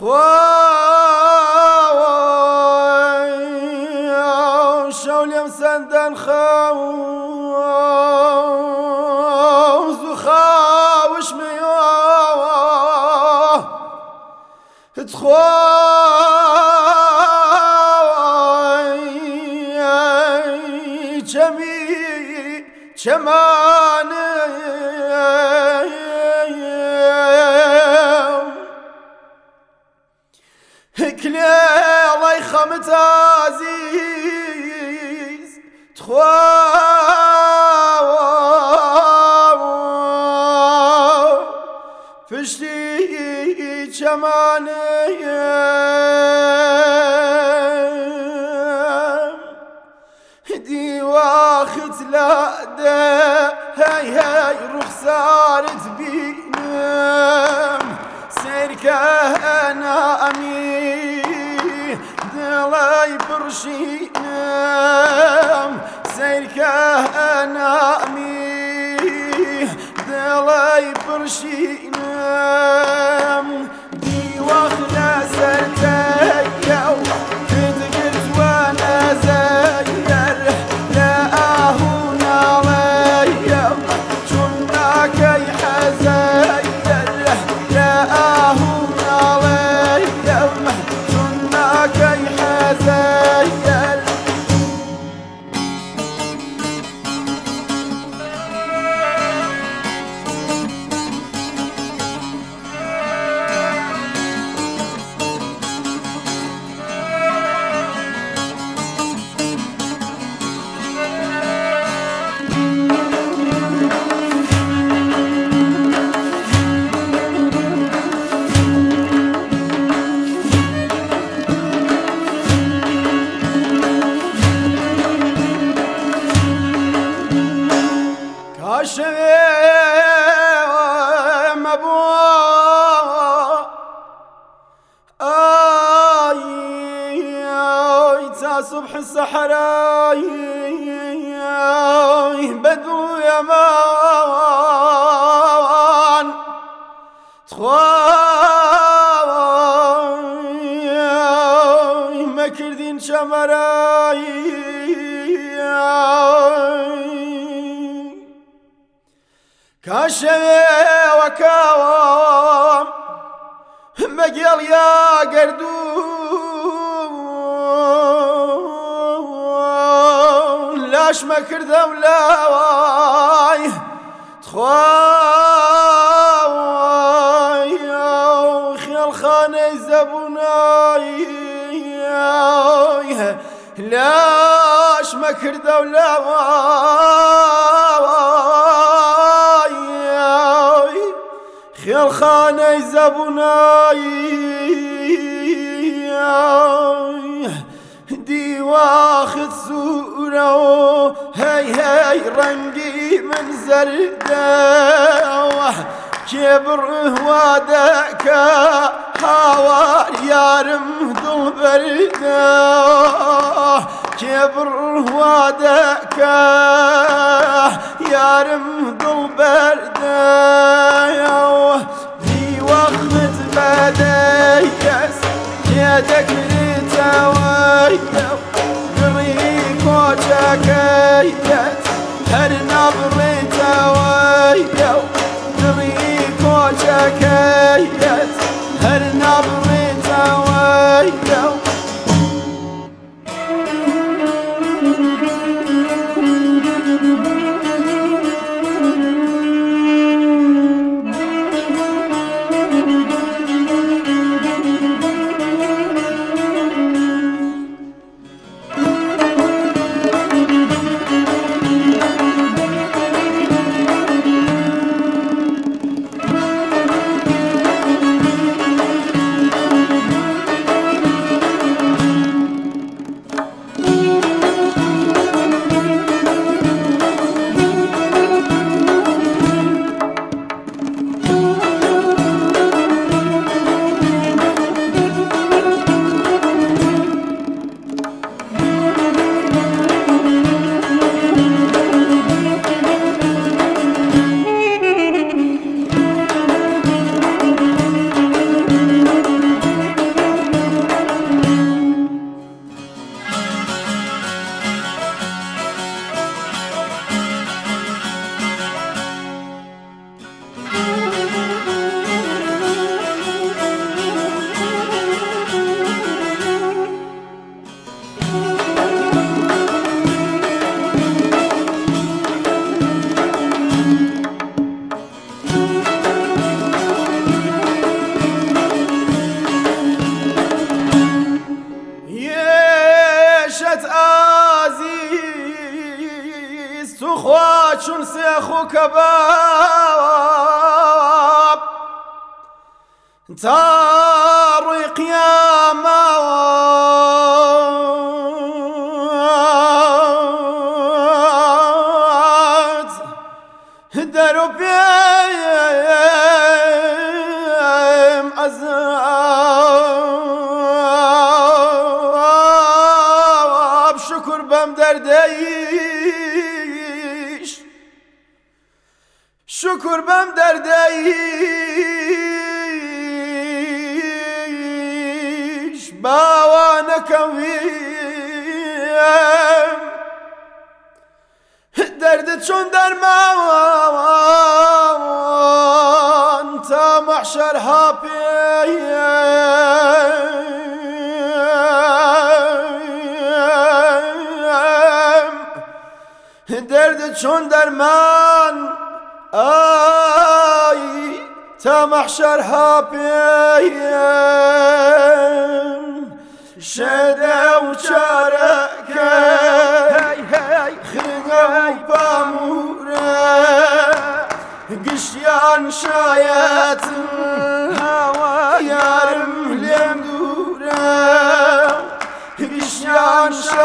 شولم سندن خوز و خوش میاه تخوای چمی چمانم كل الله يخمت عزيز تخوا فشتي جمانيم دي واخت لا ده هاي رخصارت بينم سيرك انا امي دلاي برشينم سيرك انا امي دلاي برشينم دي واخنا سرتايو كنت وانا زاير لا اهون عليا جنا كي حزاير لا اهون عليا جنا كي حزاير صبح الصحراء بدو يمان تخواي ما كردين شمراي كاشي وكاوام مقيل يا قردون لاش ما كرده ولاواي تخواي خيال خاني زبوناي لاش ما كرده ولاواي خيال خاني زبوناي دي واخد صورة هاي رنقي من زرده كبر وادك حوار يارم دل برده كبر وادك يارم دل برده دي وقت بدايس يدك ريتاوي قريك وشكايت هر نبريتاوي قريك وشكايت هر نبريتاوي چون سیخ و کباب تا روی قیامت در و پیم عذاب شکر بم دردیش شکر بم دردیش باوا نکویم درد چون درمان تا محشر ها پیم درد چون درمان آی تا محشر ها پیم شده و چاره خرگه و پاموره گشتیان شاید یارم لیم دوره گشتیان شاید